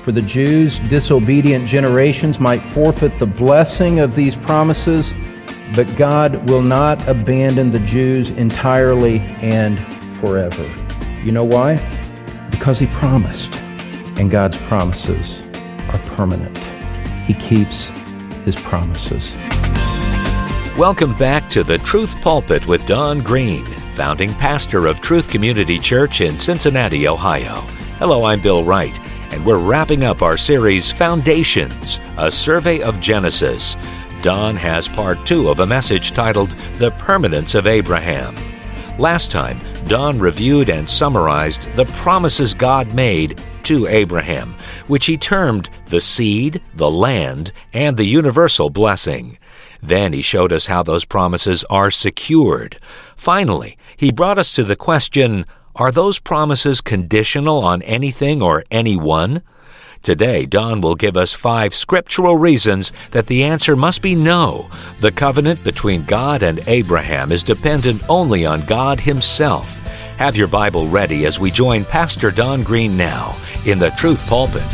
for the Jews, disobedient generations might forfeit the blessing of these promises, but God will not abandon the Jews entirely and forever. You know why? Because He promised, and God's promises are permanent. He keeps His promises. Welcome back to the Truth Pulpit with Don Green, founding pastor of Truth Community Church in Cincinnati, Ohio. Hello, I'm Bill Wright, and we're wrapping up our series, Foundations, a survey of Genesis. Don has part 2 of a message titled, The Permanence of Abraham. Last time, Don reviewed and summarized the promises God made to Abraham, which he termed the seed, the land, and the universal blessing. Then he showed us how those promises are secured. Finally, he brought us to the question, are those promises conditional on anything or anyone? Today, Don will give us 5 scriptural reasons that the answer must be no. The covenant between God and Abraham is dependent only on God Himself. Have your Bible ready as we join Pastor Don Green now in the Truth Pulpit.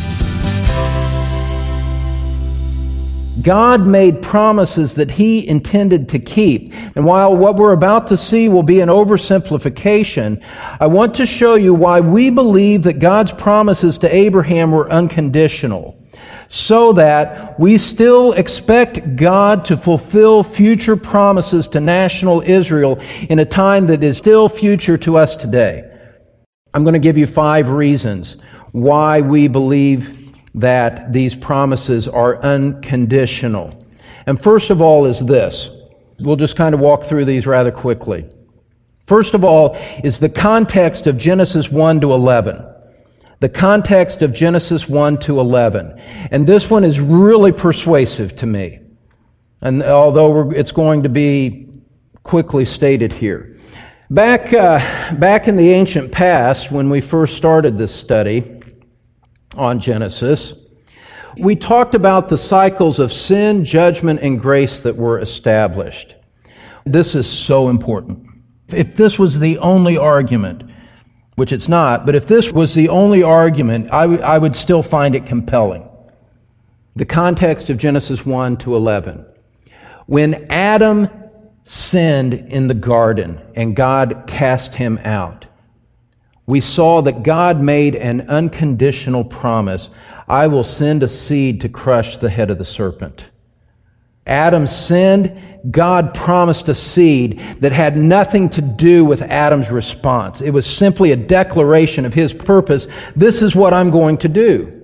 God made promises that He intended to keep. And while what we're about to see will be an oversimplification, I want to show you why we believe that God's promises to Abraham were unconditional, so that we still expect God to fulfill future promises to national Israel in a time that is still future to us today. I'm going to give you 5 reasons why we believe that these promises are unconditional. And first of all is this. We'll just kind of walk through these rather quickly. First of all is the context of Genesis 1 to 11. The context of Genesis 1 to 11. And this one is really persuasive to me. And although it's going to be quickly stated here. Back in the ancient past, when we first started this study on Genesis, we talked about the cycles of sin, judgment, and grace that were established. This is so important. If this was the only argument, which it's not, but if this was the only argument, I would still find it compelling. The context of Genesis 1 to 11. When Adam sinned in the garden and God cast him out, we saw that God made an unconditional promise. I will send a seed to crush the head of the serpent. Adam sinned. God promised a seed that had nothing to do with Adam's response. It was simply a declaration of His purpose. This is what I'm going to do.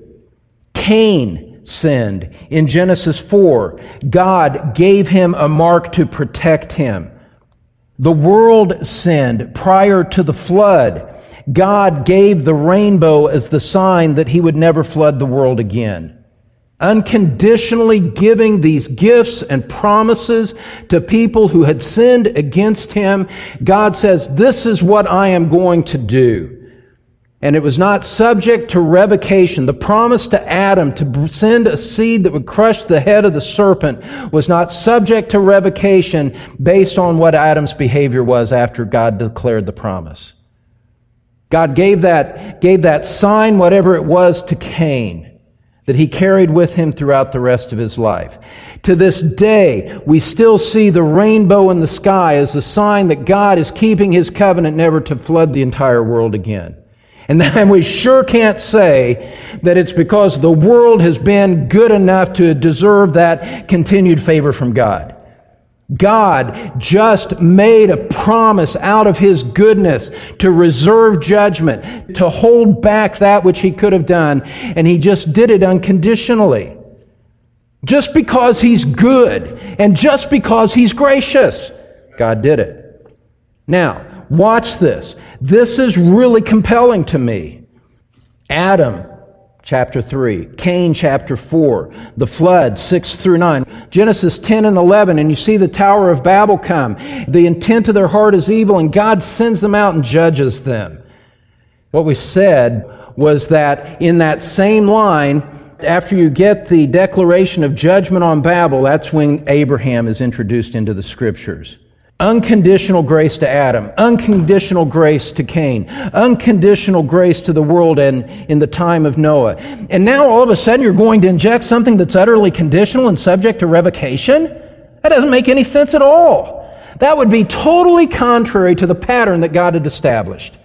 Cain sinned. In Genesis 4, God gave him a mark to protect him. The world sinned prior to the flood. God gave the rainbow as the sign that He would never flood the world again. Unconditionally giving these gifts and promises to people who had sinned against Him, God says, this is what I am going to do. And it was not subject to revocation. The promise to Adam to send a seed that would crush the head of the serpent was not subject to revocation based on what Adam's behavior was after God declared the promise. God gave that sign, whatever it was, to Cain, that he carried with him throughout the rest of his life. To this day, we still see the rainbow in the sky as the sign that God is keeping His covenant never to flood the entire world again. And then we sure can't say that it's because the world has been good enough to deserve that continued favor from God. God just made a promise out of His goodness to reserve judgment, to hold back that which He could have done, and He just did it unconditionally. Just because He's good and just because He's gracious, God did it. Now, watch this. This is really compelling to me. Adam, chapter 3. Cain, chapter 4. The flood, 6 through 9. Genesis 10 and 11, and you see the Tower of Babel come. The intent of their heart is evil, and God sends them out and judges them. What we said was that in that same line, after you get the declaration of judgment on Babel, that's when Abraham is introduced into the Scriptures. Unconditional grace to Adam, unconditional grace to Cain, unconditional grace to the world and in the time of Noah. And now all of a sudden you're going to inject something that's utterly conditional and subject to revocation? That doesn't make any sense at all. That would be totally contrary to the pattern that God had established.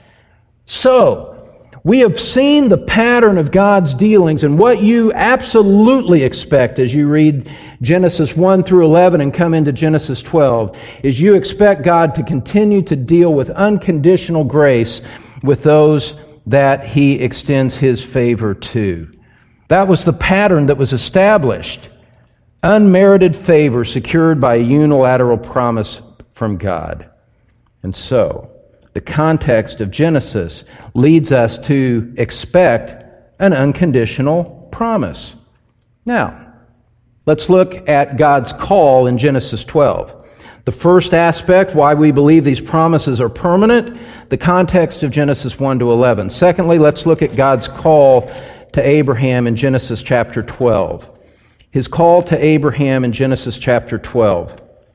So, we have seen the pattern of God's dealings, and what you absolutely expect as you read Genesis 1 through 11 and come into Genesis 12 is you expect God to continue to deal with unconditional grace with those that He extends His favor to. That was the pattern that was established. Unmerited favor secured by a unilateral promise from God. And so, the context of Genesis leads us to expect an unconditional promise. Now, let's look at God's call in Genesis 12. The first aspect, why we believe these promises are permanent, the context of Genesis 1 to 11. Secondly, let's look at God's call to Abraham in Genesis chapter 12. His call to Abraham in Genesis chapter 12.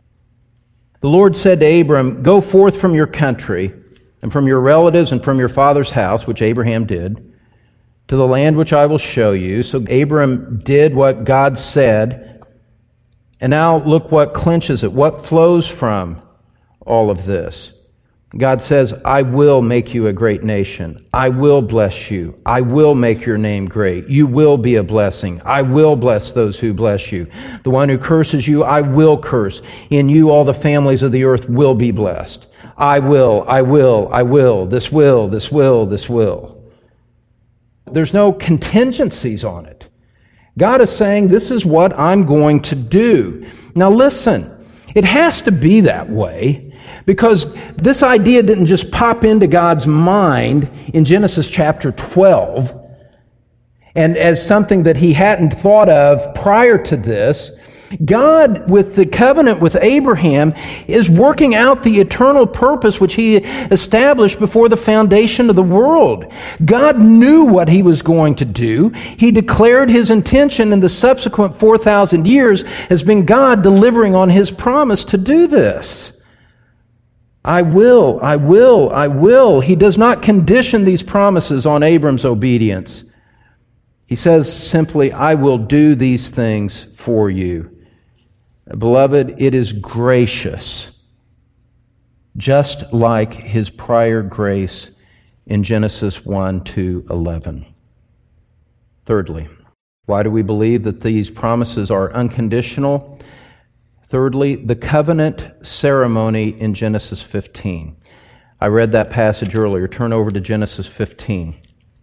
The Lord said to Abram, "Go forth from your country, and from your relatives and from your father's house," which Abraham did, "to the land which I will show you." So Abram did what God said. And now look what clinches it, what flows from all of this. God says, "I will make you a great nation. I will bless you. I will make your name great. You will be a blessing. I will bless those who bless you. The one who curses you, I will curse. In you all the families of the earth will be blessed. I will, I will, I will, this will, this will, this will." There's no contingencies on it. God is saying, this is what I'm going to do. Now listen, it has to be that way because this idea didn't just pop into God's mind in Genesis chapter 12 and as something that He hadn't thought of prior to this. God, with the covenant with Abraham, is working out the eternal purpose which He established before the foundation of the world. God knew what He was going to do. He declared His intention, and the subsequent 4,000 years has been God delivering on His promise to do this. I will, I will, I will. He does not condition these promises on Abram's obedience. He says simply, "I will do these things for you." Beloved, it is gracious, just like His prior grace in Genesis 1 to 11. Thirdly, why do we believe that these promises are unconditional? Thirdly, the covenant ceremony in Genesis 15. I read that passage earlier. Turn over to Genesis 15.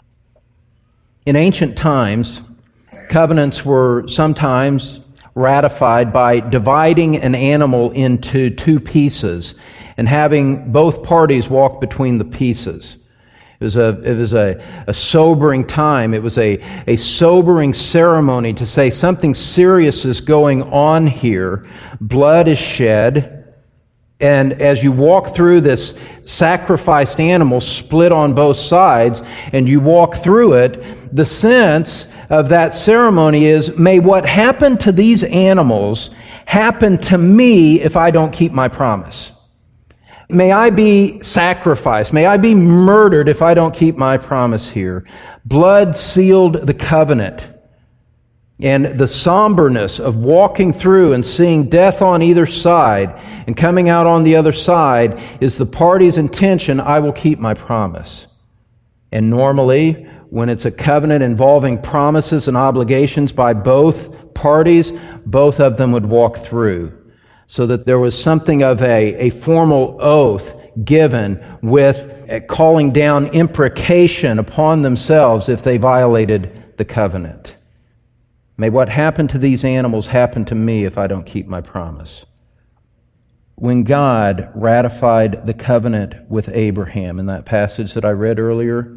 In ancient times, covenants were sometimes ratified by dividing an animal into two pieces and having both parties walk between the pieces. It was a sobering time. It was a sobering ceremony to say something serious is going on here. Blood is shed. And as you walk through this sacrificed animal split on both sides, and you walk through it, the sense of that ceremony is, may what happened to these animals happen to me if I don't keep my promise. May I be sacrificed. May I be murdered if I don't keep my promise here. Blood sealed the covenant. And the somberness of walking through and seeing death on either side and coming out on the other side is the party's intention, I will keep my promise. And normally, when it's a covenant involving promises and obligations by both parties, both of them would walk through. So that there was something of a formal oath given with calling down imprecation upon themselves if they violated the covenant. May what happened to these animals happen to me if I don't keep my promise. When God ratified the covenant with Abraham in that passage that I read earlier,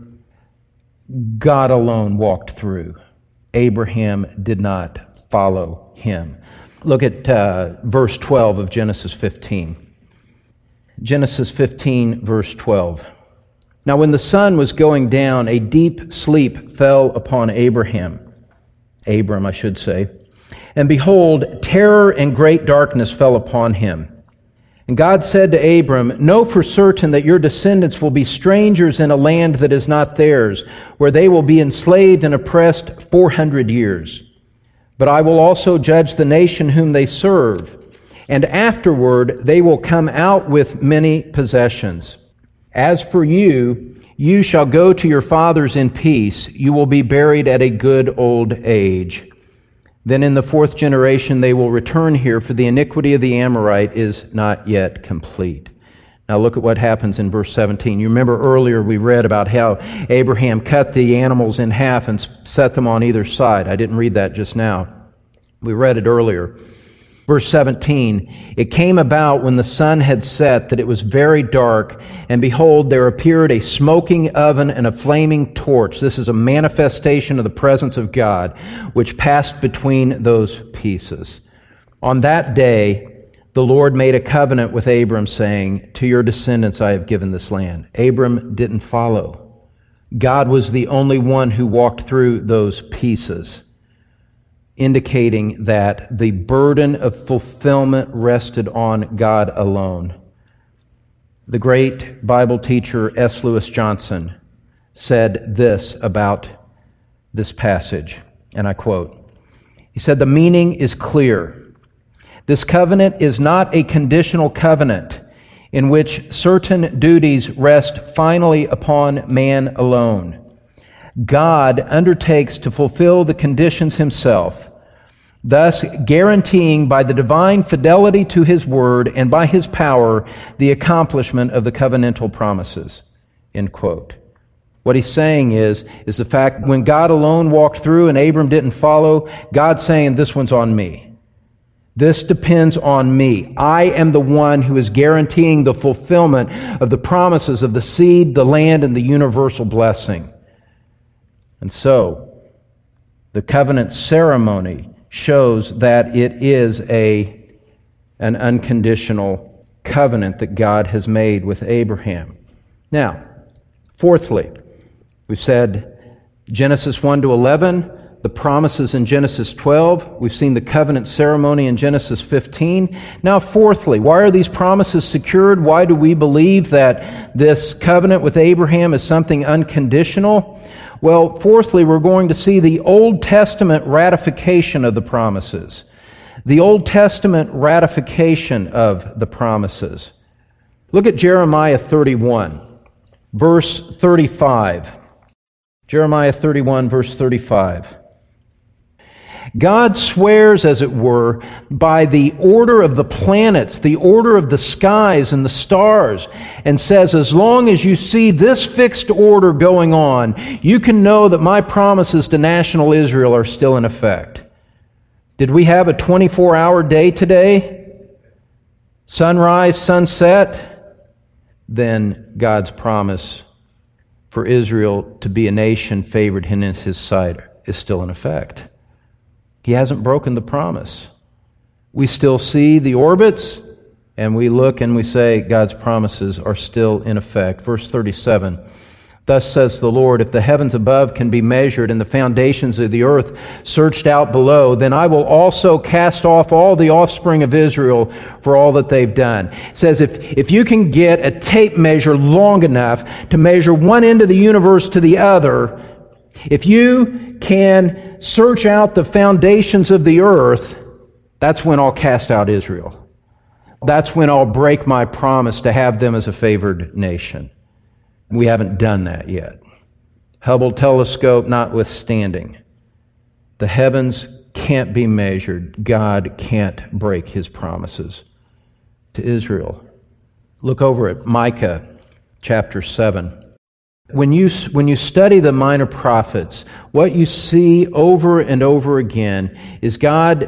God alone walked through. Abraham did not follow Him. Look at verse 12 of Genesis 15. Genesis 15, verse 12. Now when the sun was going down, a deep sleep fell upon Abram, I should say. And behold, terror and great darkness fell upon him. And God said to Abram, "Know for certain that your descendants will be strangers in a land that is not theirs, where they will be enslaved and oppressed 400 years. But I will also judge the nation whom they serve, and afterward they will come out with many possessions. As for you, you shall go to your fathers in peace. You will be buried at a good old age. Then in the 4th generation they will return here, for the iniquity of the Amorite is not yet complete." Now look at what happens in verse 17. You remember earlier we read about how Abraham cut the animals in half and set them on either side. I didn't read that just now. We read it earlier. Verse 17, "It came about when the sun had set that it was very dark, and behold, there appeared a smoking oven and a flaming torch." This is a manifestation of the presence of God, which passed between those pieces. "On that day, the Lord made a covenant with Abram, saying, 'To your descendants I have given this land.'" Abram didn't follow. God was the only one who walked through those pieces, indicating that the burden of fulfillment rested on God alone. The great Bible teacher S. Lewis Johnson said this about this passage, and I quote, he said, "The meaning is clear. This covenant is not a conditional covenant in which certain duties rest finally upon man alone. God undertakes to fulfill the conditions himself, thus guaranteeing by the divine fidelity to his word and by his power the accomplishment of the covenantal promises." End quote. What he's saying is the fact when God alone walked through and Abram didn't follow, God's saying, this one's on me. This depends on me. I am the one who is guaranteeing the fulfillment of the promises of the seed, the land, and the universal blessing. And so, the covenant ceremony shows that it is an unconditional covenant that God has made with Abraham. Now, fourthly, we've said Genesis 1 to 11, the promises in Genesis 12. We've seen the covenant ceremony in Genesis 15. Now, fourthly, why are these promises secured? Why do we believe that this covenant with Abraham is something unconditional? Well, fourthly, we're going to see the Old Testament ratification of the promises. The Old Testament ratification of the promises. Look at Jeremiah 31, verse 35. Jeremiah 31, verse 35. God swears, as it were, by the order of the planets, the order of the skies and the stars, and says, as long as you see this fixed order going on, you can know that my promises to national Israel are still in effect. Did we have a 24-hour day today? Sunrise, sunset? Then God's promise for Israel to be a nation favored in his sight is still in effect. He hasn't broken the promise. We still see the orbits, and we look and we say God's promises are still in effect. Verse 37, "Thus says the Lord, if the heavens above can be measured and the foundations of the earth searched out below, then I will also cast off all the offspring of Israel for all that they've done." It says if you can get a tape measure long enough to measure one end of the universe to the other, if you can search out the foundations of the earth, that's when I'll cast out Israel. That's when I'll break my promise to have them as a favored nation. We haven't done that yet. Hubble telescope notwithstanding, the heavens can't be measured. God can't break his promises to Israel. Look over at Micah chapter 7. When you study the minor prophets, what you see over and over again is God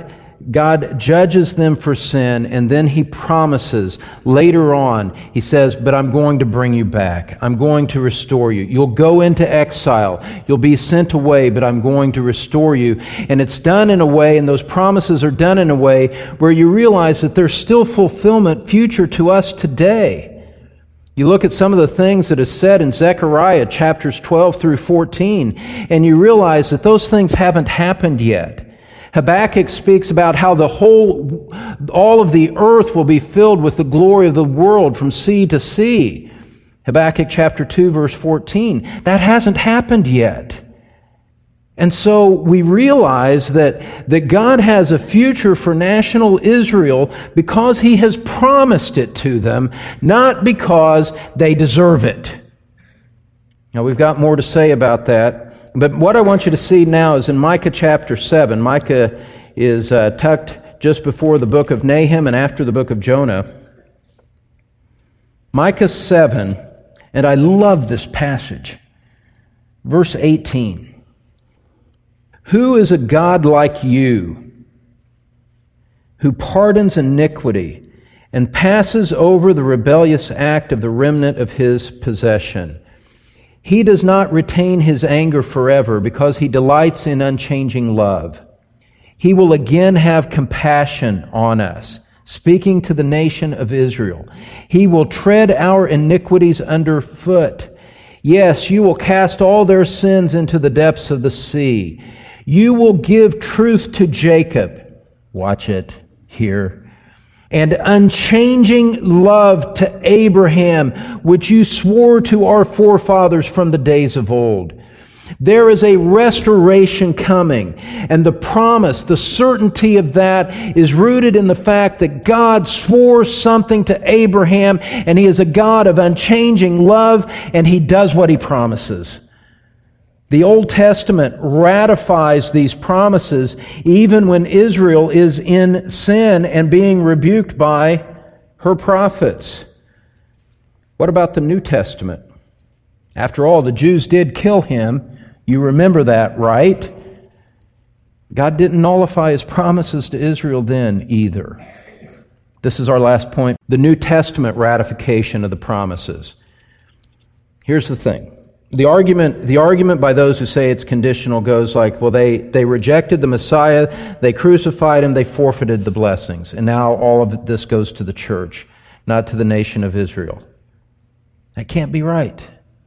judges them for sin, and then he promises later on, he says, but I'm going to bring you back. I'm going to restore you. You'll go into exile. You'll be sent away, but I'm going to restore you. And it's done in a way, and those promises are done in a way where you realize that there's still fulfillment future to us today. You look at some of the things that is said in Zechariah chapters 12 through 14, and you realize that those things haven't happened yet. Habakkuk speaks about how all of the earth will be filled with the glory of the world from sea to sea. Habakkuk chapter 2, verse 14. That hasn't happened yet. And so we realize that God has a future for national Israel because He has promised it to them, not because they deserve it. Now, we've got more to say about that, but what I want you to see now is in Micah chapter 7. Micah is tucked just before the book of Nahum and after the book of Jonah. Micah 7, and I love this passage. Verse 18. Who is a God like you, who pardons iniquity and passes over the rebellious act of the remnant of His possession? He does not retain His anger forever because He delights in unchanging love. He will again have compassion on us, speaking to the nation of Israel. He will tread our iniquities underfoot. Yes, you will cast all their sins into the depths of the sea. You will give truth to Jacob. Watch it here. And unchanging love to Abraham, which you swore to our forefathers from the days of old. There is a restoration coming, and the promise, the certainty of that is rooted in the fact that God swore something to Abraham, and He is a God of unchanging love, and He does what He promises. The Old Testament ratifies these promises even when Israel is in sin and being rebuked by her prophets. What about the New Testament? After all, the Jews did kill Him. You remember that, right? God didn't nullify His promises to Israel then either. This is our last point. The New Testament ratification of the promises. Here's the thing. The argument by those who say it's conditional goes like, well, they rejected the Messiah, they crucified Him, they forfeited the blessings. And now all of this goes to the church, not to the nation of Israel. That can't be right.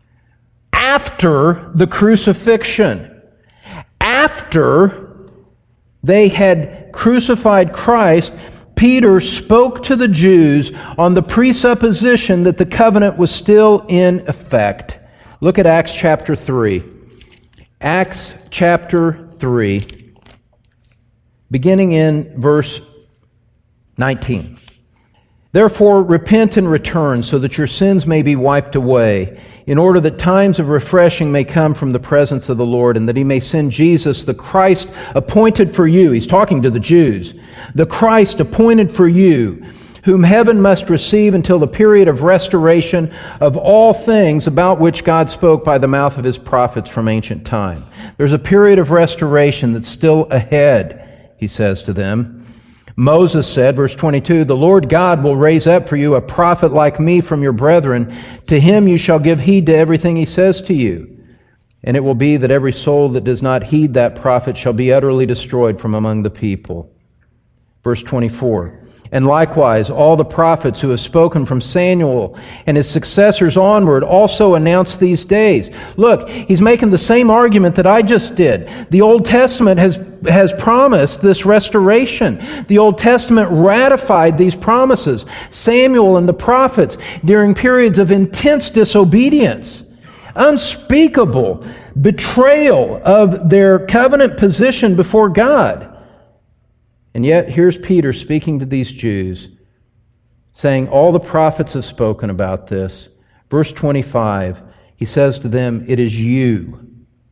After the crucifixion, after they had crucified Christ, Peter spoke to the Jews on the presupposition that the covenant was still in effect. Look at Acts chapter 3. Acts chapter 3, beginning in verse 19. Therefore, repent and return, so that your sins may be wiped away, in order that times of refreshing may come from the presence of the Lord, and that He may send Jesus, the Christ appointed for you. He's talking to the Jews. The Christ appointed for you, whom heaven must receive until the period of restoration of all things about which God spoke by the mouth of His prophets from ancient time. There's a period of restoration that's still ahead, He says to them. Moses said, verse 22, the Lord God will raise up for you a prophet like me from your brethren. To him you shall give heed to everything he says to you. And it will be that every soul that does not heed that prophet shall be utterly destroyed from among the people. Verse 24, and likewise all the prophets who have spoken from Samuel and his successors onward also announce these days. Look, he's making the same argument that I just did. The Old Testament has promised this restoration. The Old Testament ratified these promises. Samuel and the prophets during periods of intense disobedience, unspeakable betrayal of their covenant position before God. And yet, here's Peter speaking to these Jews, saying, all the prophets have spoken about this. Verse 25, he says to them, it is you.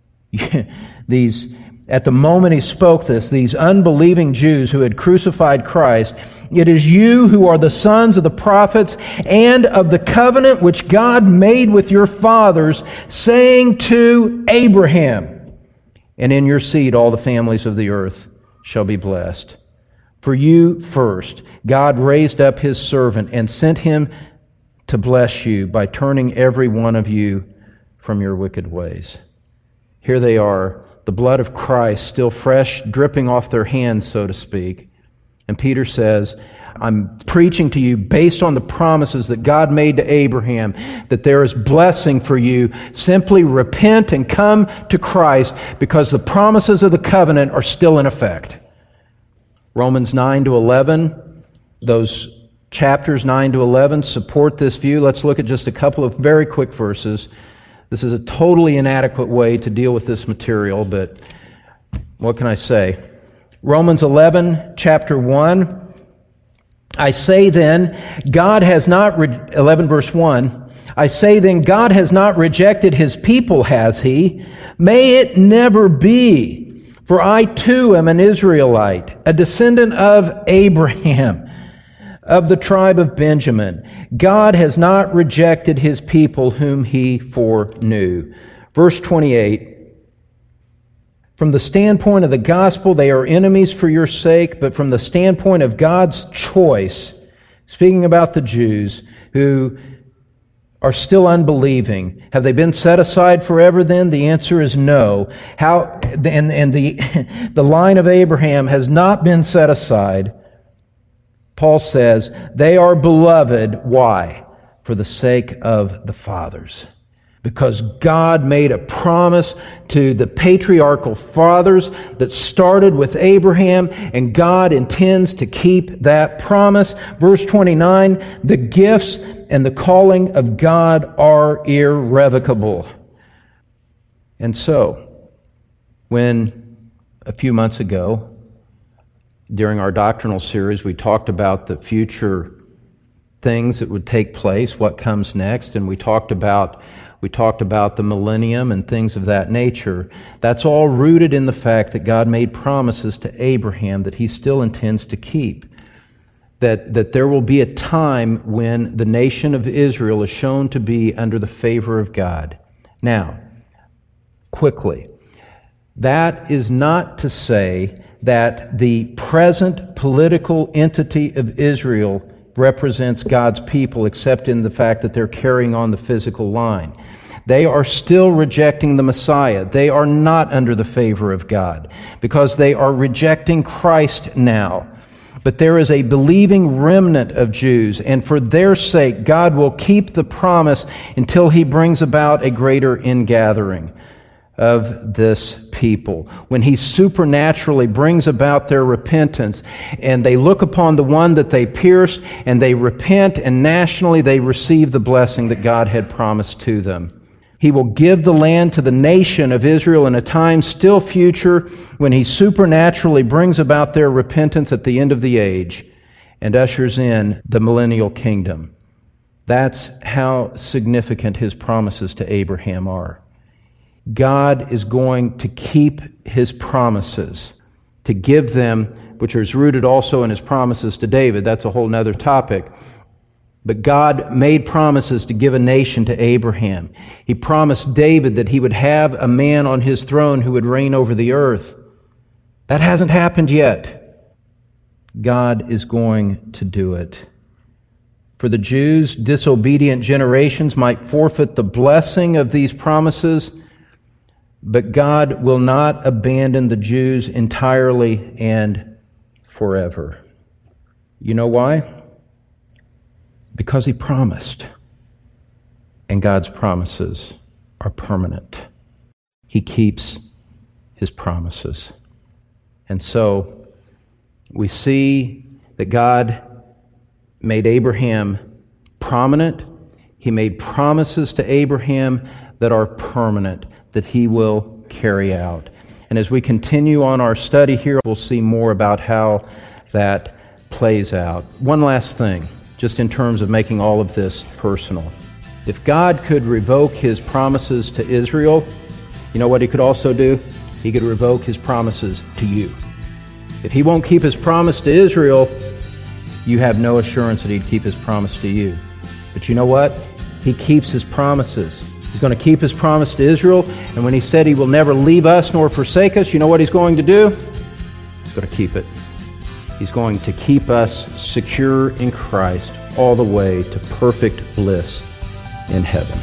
At the moment he spoke this, these unbelieving Jews who had crucified Christ, it is you who are the sons of the prophets and of the covenant which God made with your fathers, saying to Abraham, and in your seed all the families of the earth shall be blessed. For you first, God raised up His servant and sent him to bless you by turning every one of you from your wicked ways. Here they are, the blood of Christ still fresh, dripping off their hands, so to speak. And Peter says, I'm preaching to you based on the promises that God made to Abraham, that there is blessing for you. Simply repent and come to Christ because the promises of the covenant are still in effect. Romans 9 to 11, those chapters 9 to 11 support this view. Let's look at just a couple of very quick verses. This is a totally inadequate way to deal with this material, but what can I say? Romans 11, chapter 1. I say then, God has not, 11 verse 1, I say then, God has not rejected His people, has He? May it never be. For I too am an Israelite, a descendant of Abraham, of the tribe of Benjamin. God has not rejected His people whom He foreknew. Verse 28, from the standpoint of the gospel, they are enemies for your sake, but from the standpoint of God's choice, speaking about the Jews who are still unbelieving, have they been set aside forever then? The answer is no. How? And the line of Abraham has not been set aside. Paul says, they are beloved. Why? For the sake of the fathers. Because God made a promise to the patriarchal fathers that started with Abraham, and God intends to keep that promise. Verse 29, the gifts and the calling of God are irrevocable. And so, when a few months ago, during our doctrinal series, we talked about the future things that would take place, what comes next, and we talked about the millennium and things of that nature. That's all rooted in the fact that God made promises to Abraham that He still intends to keep. That there will be a time when the nation of Israel is shown to be under the favor of God. Now, quickly, that is not to say that the present political entity of Israel represents God's people, except in the fact that they're carrying on the physical line. They are still rejecting the Messiah. They are not under the favor of God because they are rejecting Christ now. But there is a believing remnant of Jews, and for their sake, God will keep the promise until He brings about a greater ingathering of this people. When He supernaturally brings about their repentance, and they look upon the one that they pierced, and they repent, and nationally they receive the blessing that God had promised to them. He will give the land to the nation of Israel in a time still future when He supernaturally brings about their repentance at the end of the age and ushers in the millennial kingdom. That's how significant His promises to Abraham are. God is going to keep His promises, to give them, which is rooted also in His promises to David. That's a whole other topic. But God made promises to give a nation to Abraham. He promised David that he would have a man on his throne who would reign over the earth. That hasn't happened yet. God is going to do it. For the Jews, disobedient generations might forfeit the blessing of these promises, but God will not abandon the Jews entirely and forever. You know why? Because He promised. And God's promises are permanent. He keeps His promises. And so we see that God made Abraham prominent. He made promises to Abraham that are permanent, that He will carry out. And as we continue on our study here, we'll see more about how that plays out. One last thing, just in terms of making all of this personal. If God could revoke His promises to Israel, you know what He could also do? He could revoke His promises to you. If He won't keep His promise to Israel, you have no assurance that He'd keep His promise to you. But you know what? He keeps His promises. He's going to keep His promise to Israel, and when He said He will never leave us nor forsake us, you know what He's going to do? He's going to keep it. He's going to keep us secure in Christ all the way to perfect bliss in heaven.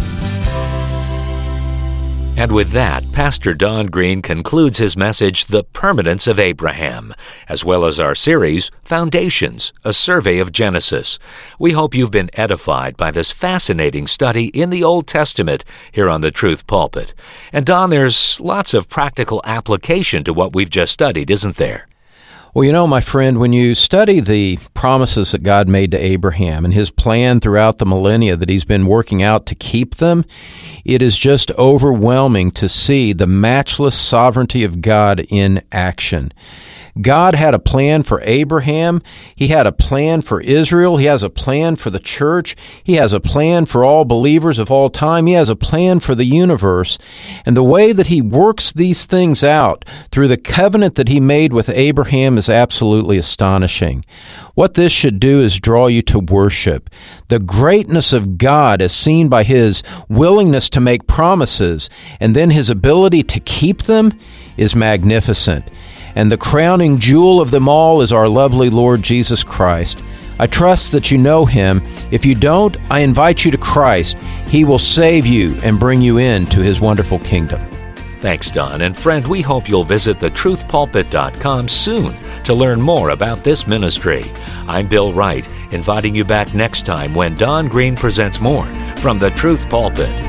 And with that, Pastor Don Green concludes his message, The Permanence of Abraham, as well as our series, Foundations, a Survey of Genesis. We hope you've been edified by this fascinating study in the Old Testament here on the Truth Pulpit. And Don, there's lots of practical application to what we've just studied, isn't there? Well, my friend, when you study the promises that God made to Abraham and his plan throughout the millennia that he's been working out to keep them, it is just overwhelming to see the matchless sovereignty of God in action. God had a plan for Abraham. He had a plan for Israel. He has a plan for the church. He has a plan for all believers of all time. He has a plan for the universe. And the way that he works these things out through the covenant that he made with Abraham is absolutely astonishing. What this should do is draw you to worship. The greatness of God is seen by his willingness to make promises, and then his ability to keep them is magnificent. And the crowning jewel of them all is our lovely Lord Jesus Christ. I trust that you know him. If you don't, I invite you to Christ. He will save you and bring you into his wonderful kingdom. Thanks, Don. And friend, we hope you'll visit thetruthpulpit.com soon to learn more about this ministry. I'm Bill Wright, inviting you back next time when Don Green presents more from the Truth Pulpit.